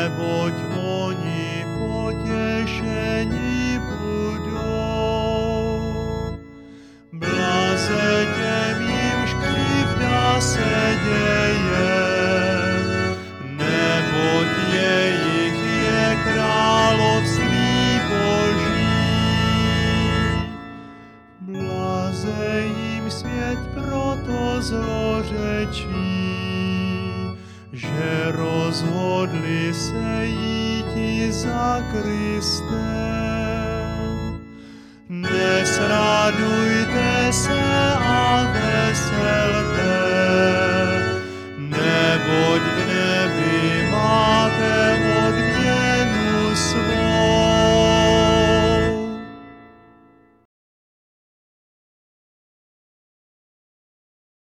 neboť oni potěšeni budou. Blaze těm, jimž křivda se děje, neboť jejich je království Boží. Blaze jim svět proto zlořečí, že rozhodli se jít za Kristem. Dnes radujte se a veselte,